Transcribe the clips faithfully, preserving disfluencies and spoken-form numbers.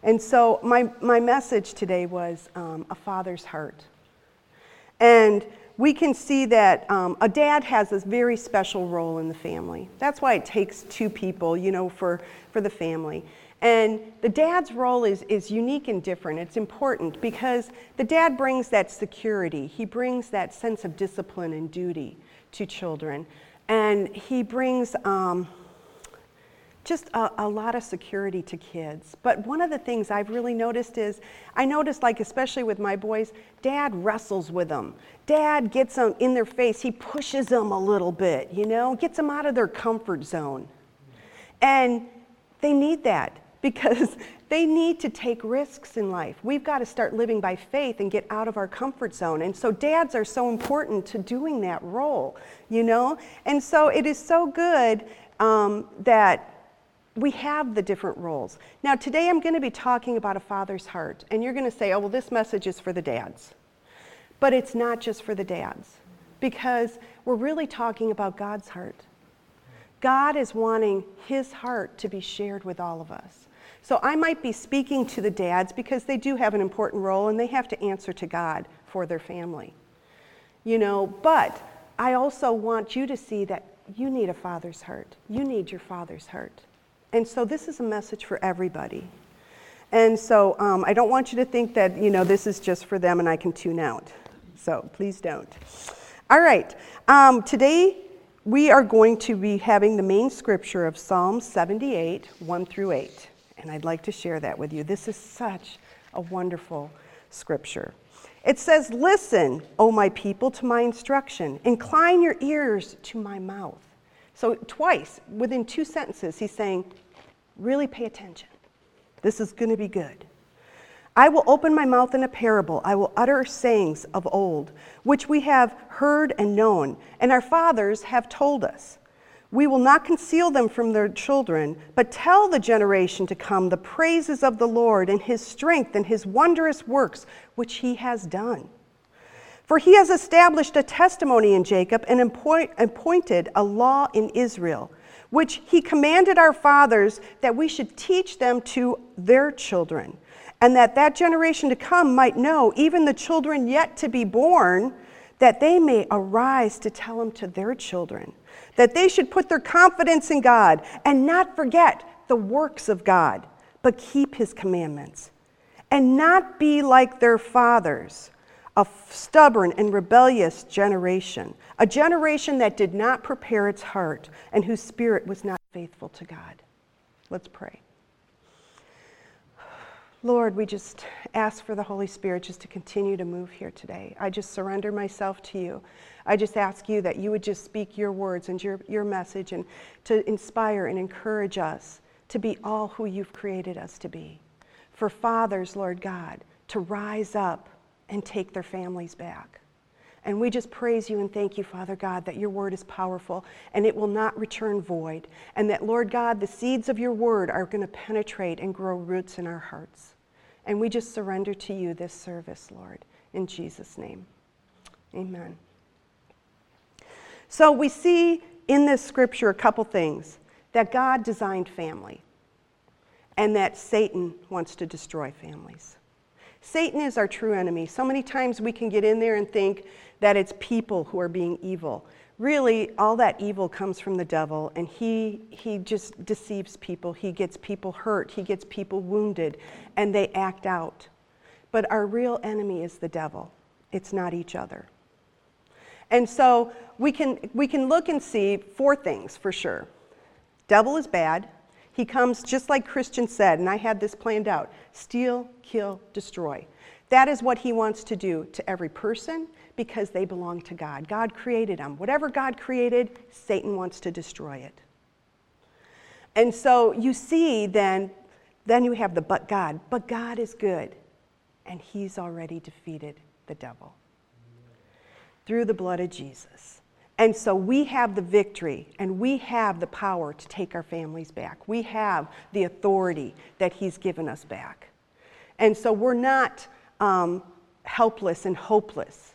And so my, my message today was um, a father's heart. And we can see that um, a dad has this very special role in the family. That's why it takes two people, you know, for, for the family. And the dad's role is, is unique and different. It's important because the dad brings that security. He brings that sense of discipline and duty to children. And he brings um, just a, a lot of security to kids. But one of the things I've really noticed is, I noticed, like especially with my boys, Dad wrestles with them. Dad gets them in their face. He pushes them a little bit, you know, gets them out of their comfort zone. And they need that because they need to take risks in life. We've got to start living by faith and get out of our comfort zone. And so dads are so important to doing that role, you know. And so it is so good um, that we have the different roles. Now, today I'm going to be talking about a father's heart. And you're going to say, oh, well, this message is for the dads. But it's not just for the dads, because we're really talking about God's heart. God is wanting his heart to be shared with all of us. So I might be speaking to the dads because they do have an important role and they have to answer to God for their family. You know, but I also want you to see that you need a father's heart. You need your father's heart. And so this is a message for everybody. And so um, I don't want you to think that, you know, this is just for them and I can tune out. So please don't. All right. Um, today we are going to be having the main scripture of Psalm seventy-eight, one through eight. And I'd like to share that with you. This is such a wonderful scripture. It says, "Listen, O my people, to my instruction. Incline your ears to my mouth." So twice, within two sentences, he's saying, really pay attention. This is going to be good. "I will open my mouth in a parable. I will utter sayings of old, which we have heard and known, and our fathers have told us. We will not conceal them from their children, but tell the generation to come the praises of the Lord and his strength and his wondrous works, which he has done. For he has established a testimony in Jacob and appoint, appointed a law in Israel, which he commanded our fathers that we should teach them to their children, and that that generation to come might know, even the children yet to be born, that they may arise to tell them to their children, that they should put their confidence in God and not forget the works of God, but keep his commandments, and not be like their fathers, a stubborn and rebellious generation, a generation that did not prepare its heart and whose spirit was not faithful to God." Let's pray. Lord, we just ask for the Holy Spirit just to continue to move here today. I just surrender myself to you. I just ask you that you would just speak your words and your, your message and to inspire and encourage us to be all who you've created us to be. For fathers, Lord God, to rise up and take their families back. And we just praise you and thank you, Father God, that your word is powerful and it will not return void. And that, Lord God, the seeds of your word are going to penetrate and grow roots in our hearts. And we just surrender to you this service, Lord, in Jesus' name. Amen. So we see in this scripture a couple things. That God designed family and that Satan wants to destroy families. Satan is our true enemy. So many times we can get in there and think that it's people who are being evil. Really, all that evil comes from the devil, and he he just deceives people. He gets people hurt. He gets people wounded, and they act out. But our real enemy is the devil. It's not each other. And so we can we can look and see four things for sure. Devil is bad. He comes just like Christian said, and I had this planned out: steal, kill, destroy. That is what he wants to do to every person because they belong to God. God created them. Whatever God created, Satan wants to destroy it. And so you see then, then you have the but God. But God is good, and he's already defeated the devil through the blood of Jesus. And so we have the victory, and we have the power to take our families back. We have the authority that he's given us back. And so we're not um, helpless and hopeless.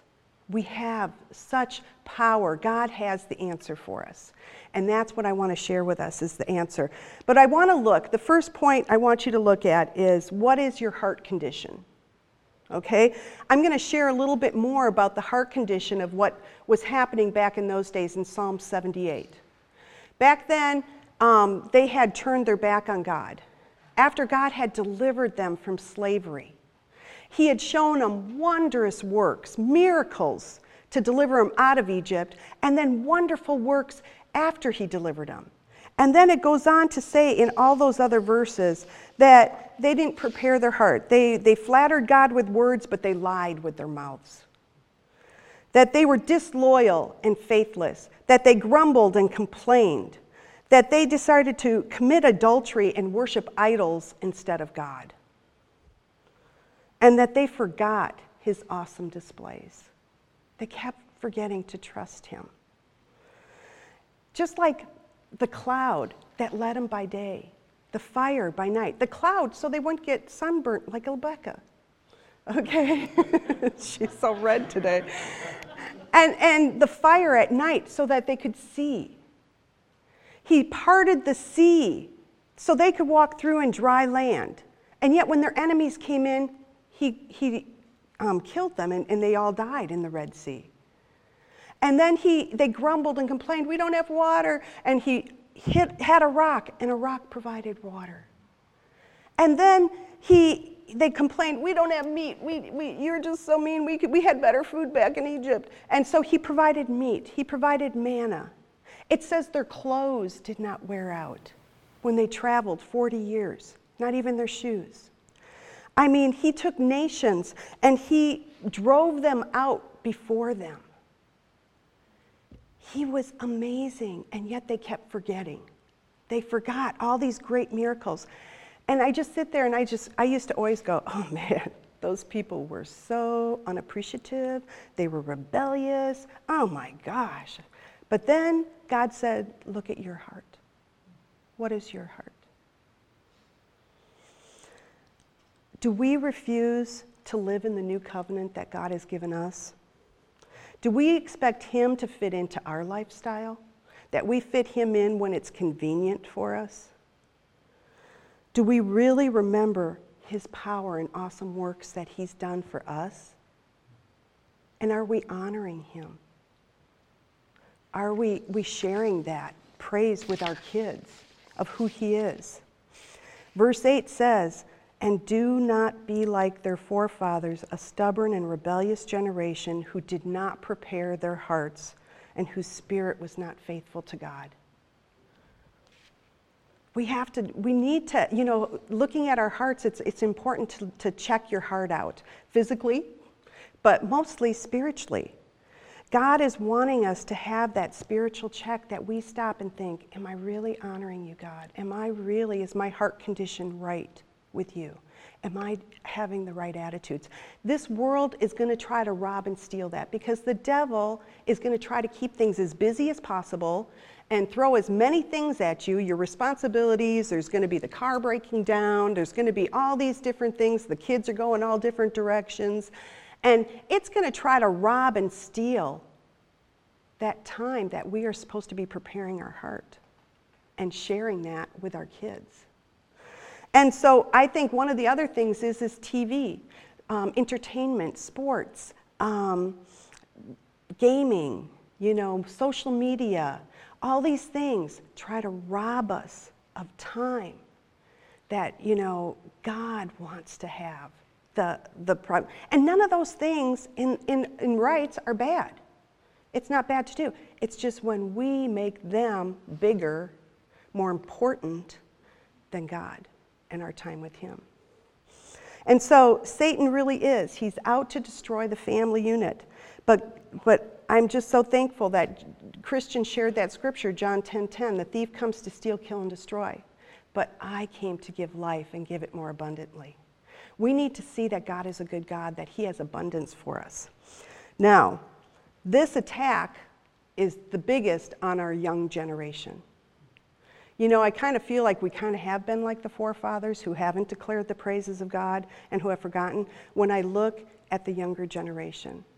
We have such power. God has the answer for us. And that's what I want to share with us is the answer. But I want to look, the first point I want you to look at is, what is your heart condition? Okay? I'm going to share a little bit more about the heart condition of what was happening back in those days in Psalm seventy-eight. Back then, um, they had turned their back on God. After God had delivered them from slavery, He had shown them wondrous works, miracles to deliver them out of Egypt, and then wonderful works after He delivered them. And then it goes on to say in all those other verses that they didn't prepare their heart. They, they flattered God with words, but they lied with their mouths. That they were disloyal and faithless. That they grumbled and complained. That they decided to commit adultery and worship idols instead of God. And that they forgot His awesome displays. They kept forgetting to trust Him. Just like the cloud that led them by day, the fire by night. The cloud so they wouldn't get sunburnt like Rebecca. Okay? She's so red today. And, and the fire at night so that they could see. He parted the sea so they could walk through in dry land. And yet when their enemies came in, He, he um, killed them, and, and they all died in the Red Sea. And then he, they grumbled and complained, we don't have water. And he hit, had a rock, and a rock provided water. And then he, they complained, we don't have meat. We, we, you're just so mean. We, could, we had better food back in Egypt. And so he provided meat. He provided manna. It says their clothes did not wear out when they traveled forty years, not even their shoes. I mean, he took nations and he drove them out before them. He was amazing, and yet they kept forgetting. They forgot all these great miracles. And I just sit there and I just, I used to always go, oh man, those people were so unappreciative. They were rebellious. Oh my gosh. But then God said, look at your heart. What is your heart? Do we refuse to live in the new covenant that God has given us? Do we expect Him to fit into our lifestyle? That we fit Him in when it's convenient for us? Do we really remember His power and awesome works that He's done for us? And are we honoring Him? Are we, we sharing that praise with our kids of who He is? Verse eight says, and do not be like their forefathers, a stubborn and rebellious generation who did not prepare their hearts and whose spirit was not faithful to God. We have to, we need to, you know, looking at our hearts, it's, it's important to, to check your heart out physically, but mostly spiritually. God is wanting us to have that spiritual check that we stop and think, am I really honoring you, God? Am I really, is my heart condition right with you? Am I having the right attitudes? This world is going to try to rob and steal that because the devil is going to try to keep things as busy as possible and throw as many things at you, your responsibilities. There's going to be the car breaking down. There's going to be all these different things. The kids are going all different directions. And it's going to try to rob and steal that time that we are supposed to be preparing our heart and sharing that with our kids. And so I think one of the other things is is T V, um, entertainment, sports, um, gaming, you know, social media. All these things try to rob us of time that, you know, God wants to have. The, the and none of those things in, in, in rights are bad. It's not bad to do. It's just when we make them bigger, more important than God and our time with Him. And so Satan really is. He's out to destroy the family unit. But but I'm just so thankful that Christian shared that scripture, John ten ten, the thief comes to steal, kill, and destroy. But I came to give life and give it more abundantly. We need to see that God is a good God, that He has abundance for us. Now, this attack is the biggest on our young generation. You know, I kind of feel like we kind of have been like the forefathers who haven't declared the praises of God and who have forgotten when I look at the younger generation.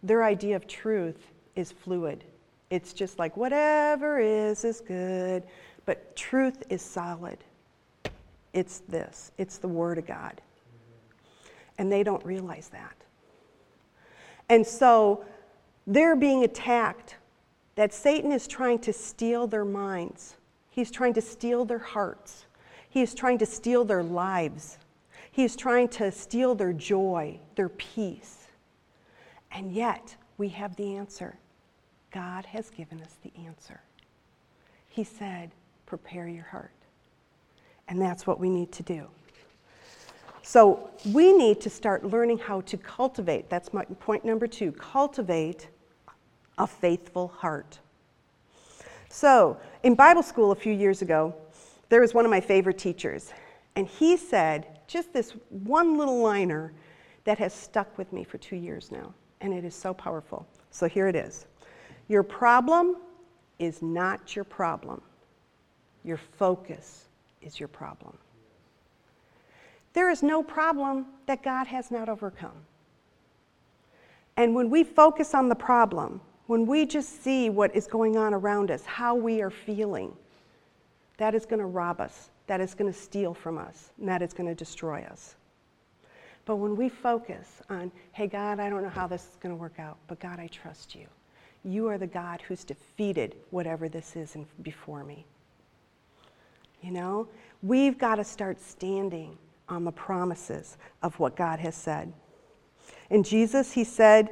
their idea of truth is fluid. It's just like whatever is is good, but truth is solid. It's this. It's the Word of God. And they don't realize that. And so they're being attacked, that Satan is trying to steal their minds. He's trying to steal their hearts. He is trying to steal their lives. He is trying to steal their joy, their peace. And yet, we have the answer. God has given us the answer. He said, prepare your heart. And that's what we need to do. So we need to start learning how to cultivate. That's my point number two. Cultivate a faithful heart. So in Bible school a few years ago, there was one of my favorite teachers. And he said just this one little liner that has stuck with me for two years now. And it is so powerful. So here it is. Your problem is not your problem. Your focus is your problem. There is no problem that God has not overcome. And when we focus on the problem, when we just see what is going on around us, how we are feeling, that is going to rob us, that is going to steal from us, and that is going to destroy us. But when we focus on, hey, God, I don't know how this is going to work out, but God, I trust you. You are the God who's defeated whatever this is in, before me. You know, we've got to start standing on the promises of what God has said. In Jesus, he said,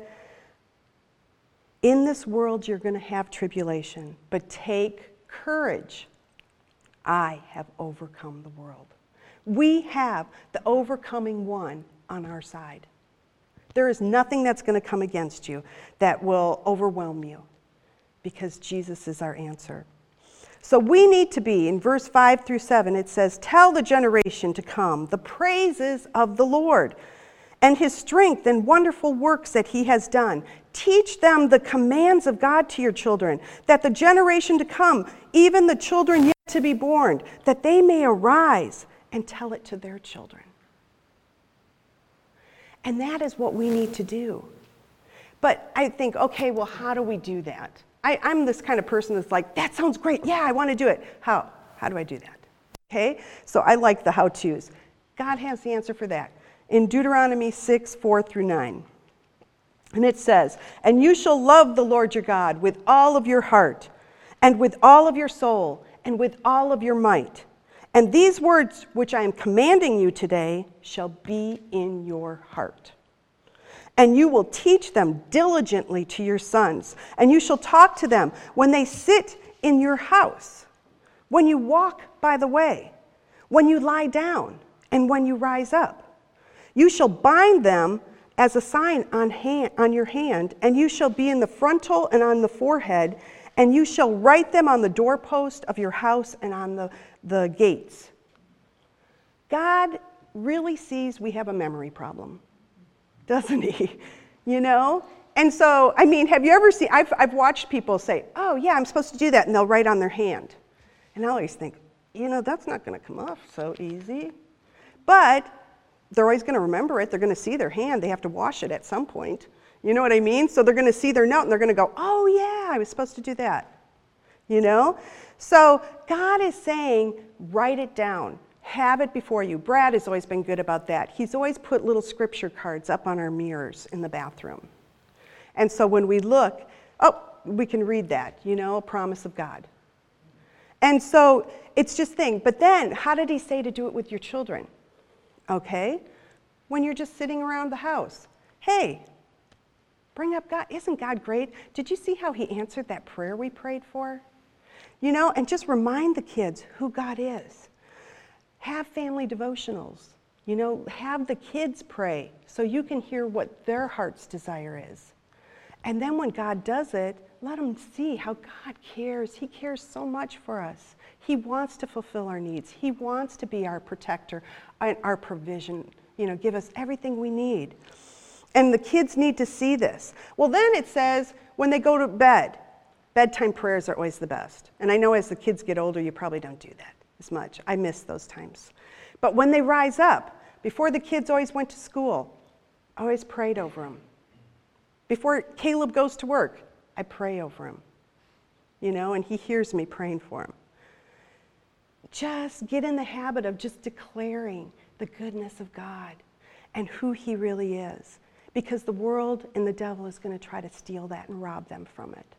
in this world you're going to have tribulation, but take courage. I have overcome the world. We have the overcoming one on our side. There is nothing that's going to come against you that will overwhelm you because Jesus is our answer. So we need to be, in verse five through seven, it says, tell the generation to come the praises of the Lord and his strength and wonderful works that he has done. Teach them the commands of God to your children, that the generation to come, even the children yet to be born, that they may arise and tell it to their children. And that is what we need to do. But I think, okay, well, how do we do that? I, I'm this kind of person that's like, that sounds great. Yeah, I want to do it. How? How do I do that? Okay? So I like the how-tos. God has the answer for that. In Deuteronomy six, four through nine. And it says, and you shall love the Lord your God with all of your heart, and with all of your soul, and with all of your might. And these words which I am commanding you today shall be in your heart. And you will teach them diligently to your sons, and you shall talk to them when they sit in your house, when you walk by the way, when you lie down, and when you rise up. You shall bind them as a sign on, hand, on your hand, and you shall be in the frontal and on the forehead, and you shall write them on the doorpost of your house and on the, the gates. God really sees we have a memory problem, doesn't he? You know? And so, I mean, have you ever seen, I've, I've watched people say, oh yeah, I'm supposed to do that, and they'll write on their hand. And I always think, you know, that's not going to come off so easy. But they're always going to remember it. They're going to see their hand. They have to wash it at some point. You know what I mean? So they're going to see their note, and they're going to go, oh yeah, I was supposed to do that. You know? So God is saying, write it down. Have it before you. Brad has always been good about that. He's always put little scripture cards up on our mirrors in the bathroom. And so when we look, oh, we can read that, you know, a promise of God. And so it's just thing. But then, how did he say to do it with your children? Okay? When you're just sitting around the house. Hey, bring up God. Isn't God great? Did you see how he answered that prayer we prayed for? You know, and just remind the kids who God is. Have family devotionals. You know, have the kids pray so you can hear what their heart's desire is. And then when God does it, let them see how God cares. He cares so much for us. He wants to fulfill our needs. He wants to be our protector, our provision, you know, give us everything we need. And the kids need to see this. Well, then it says when they go to bed, bedtime prayers are always the best. And I know as the kids get older, you probably don't do that as much. I miss those times. But when they rise up, before the kids always went to school, I always prayed over them. Before Caleb goes to work, I pray over him. You know, and he hears me praying for him. Just get in the habit of just declaring the goodness of God and who he really is. Because the world and the devil is going to try to steal that and rob them from it.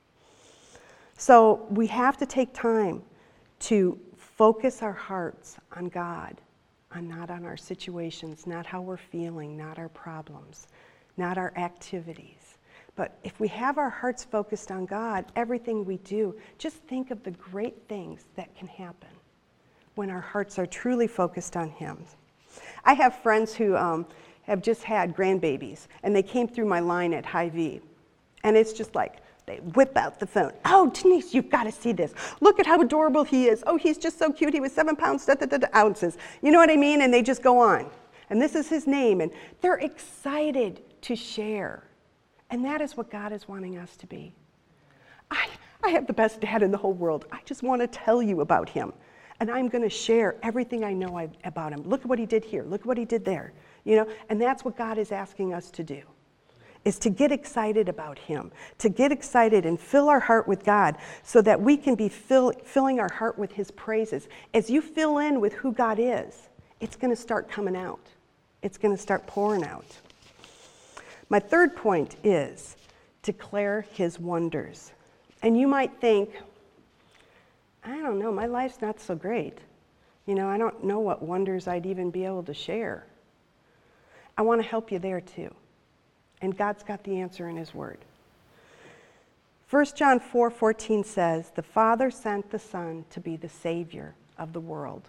So we have to take time to focus our hearts on God, on not on our situations, not how we're feeling, not our problems, not our activities. But if we have our hearts focused on God, everything we do, just think of the great things that can happen when our hearts are truly focused on him. I have friends who um, have just had grandbabies, and they came through my line at Hy-Vee. And it's just like, they whip out the phone. Oh, Denise, you've got to see this. Look at how adorable he is. Oh, he's just so cute. He was seven pounds, da, da, da, da, ounces. You know what I mean? And they just go on. And this is his name. And they're excited to share. And that is what God is wanting us to be. I, I have the best dad in the whole world. I just want to tell you about him. And I'm going to share everything I know I, about him. Look at what he did here. Look at what he did there. You know, and that's what God is asking us to do, is to get excited about him, to get excited and fill our heart with God so that we can be fill, filling our heart with his praises. As you fill in with who God is, it's going to start coming out. It's going to start pouring out. My third point is declare his wonders. And you might think, I don't know, my life's not so great. You know, I don't know what wonders I'd even be able to share. I want to help you there too. And God's got the answer in his word. First John four fourteen says, the Father sent the Son to be the Savior of the world.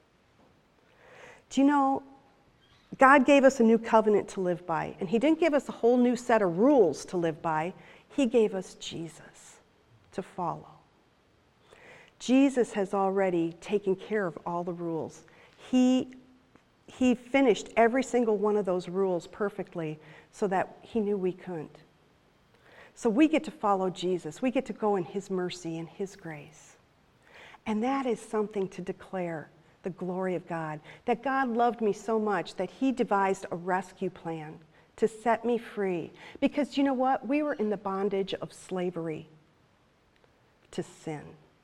Do you know, God gave us a new covenant to live by, and he didn't give us a whole new set of rules to live by. He gave us Jesus to follow. Jesus has already taken care of all the rules. He, he finished every single one of those rules perfectly so that he knew we couldn't. So we get to follow Jesus. We get to go in his mercy and his grace. And that is something to declare the glory of God, that God loved me so much that he devised a rescue plan to set me free. Because you know what? We were in the bondage of slavery to sin.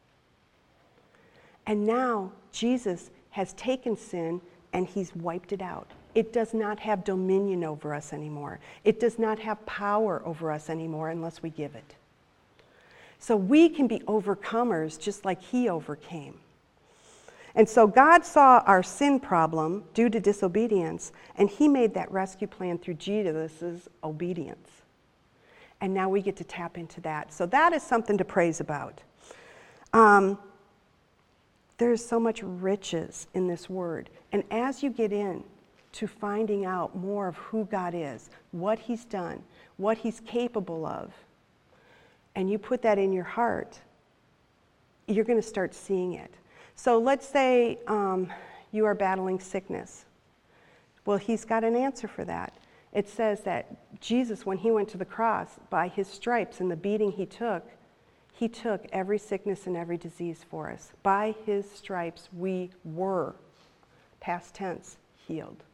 And now Jesus has taken sin and he's wiped it out. It does not have dominion over us anymore. It does not have power over us anymore unless we give it. So we can be overcomers just like he overcame. And so God saw our sin problem due to disobedience, and he made that rescue plan through Jesus' obedience. And now we get to tap into that. So that is something to praise about. Um, there's so much riches in this word. And as you get in to finding out more of who God is, what he's done, what he's capable of, and you put that in your heart, you're going to start seeing it. So let's say um, you are battling sickness. Well, he's got an answer for that. It says that Jesus, when he went to the cross, by his stripes and the beating he took, he took every sickness and every disease for us. By his stripes, we were, past tense, healed.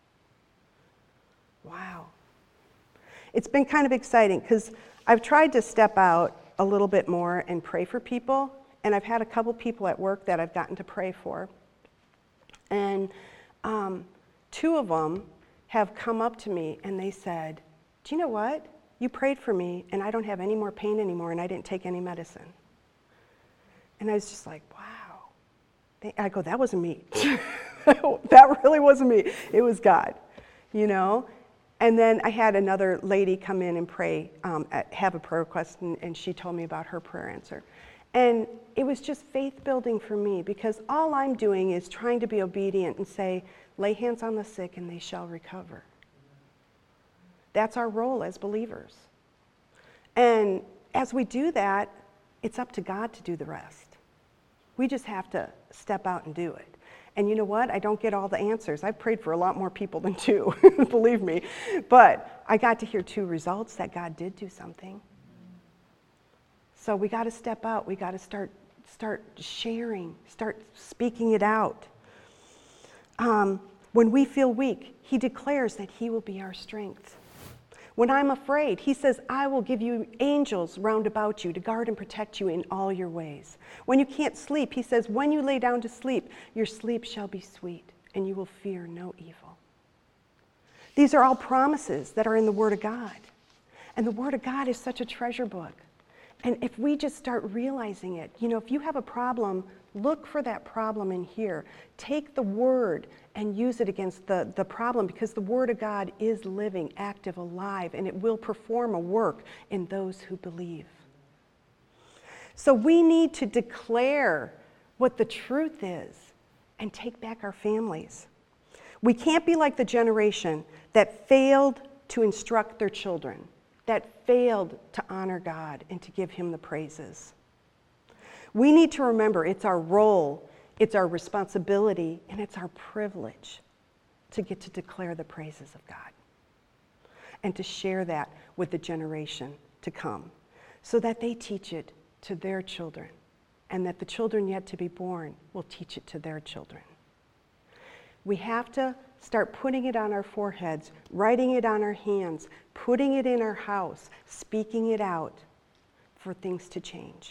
Wow. It's been kind of exciting because I've tried to step out a little bit more and pray for people. And I've had a couple people at work that I've gotten to pray for. And um, two of them have come up to me and they said, do you know what? You prayed for me and I don't have any more pain anymore and I didn't take any medicine. And I was just like, wow. I go, that wasn't me. That really wasn't me. It was God, you know? And then I had another lady come in and pray, um, have a prayer request, and, and she told me about her prayer answer. And it was just faith building for me because all I'm doing is trying to be obedient and say, lay hands on the sick and they shall recover. That's our role as believers. And as we do that, it's up to God to do the rest. We just have to step out and do it. And you know what? I don't get all the answers. I've prayed for a lot more people than two, believe me. But I got to hear two results that God did do something. So we got to step out. We got to start start sharing, start speaking it out. Um, when we feel weak, he declares that he will be our strength. When I'm afraid, he says, I will give you angels round about you to guard and protect you in all your ways. When you can't sleep, he says, when you lay down to sleep, your sleep shall be sweet, and you will fear no evil. These are all promises that are in the Word of God. And the Word of God is such a treasure book. And if we just start realizing it, you know, if you have a problem, look for that problem in here. Take the Word and use it against the, the problem, because the Word of God is living, active, alive, and it will perform a work in those who believe. So we need to declare what the truth is and take back our families. We can't be like the generation that failed to instruct their children, that failed to honor God and to give Him the praises. We need to remember it's our role, it's our responsibility, and it's our privilege to get to declare the praises of God and to share that with the generation to come so that they teach it to their children and that the children yet to be born will teach it to their children. We have to start putting it on our foreheads, writing it on our hands, putting it in our house, speaking it out for things to change.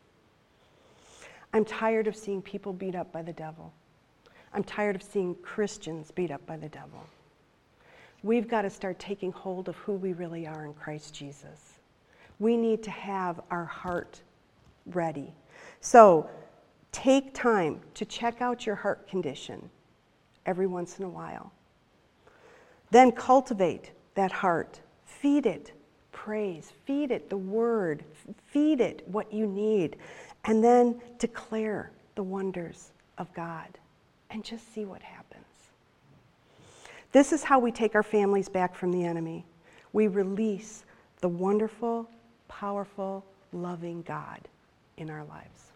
I'm tired of seeing people beat up by the devil. I'm tired of seeing Christians beat up by the devil. We've got to start taking hold of who we really are in Christ Jesus. We need to have our heart ready. So take time to check out your heart condition every once in a while. Then cultivate that heart. Feed it praise. Feed it the word. Feed it what you need. And then declare the wonders of God and just see what happens. This is how we take our families back from the enemy. We release the wonderful, powerful, loving God in our lives.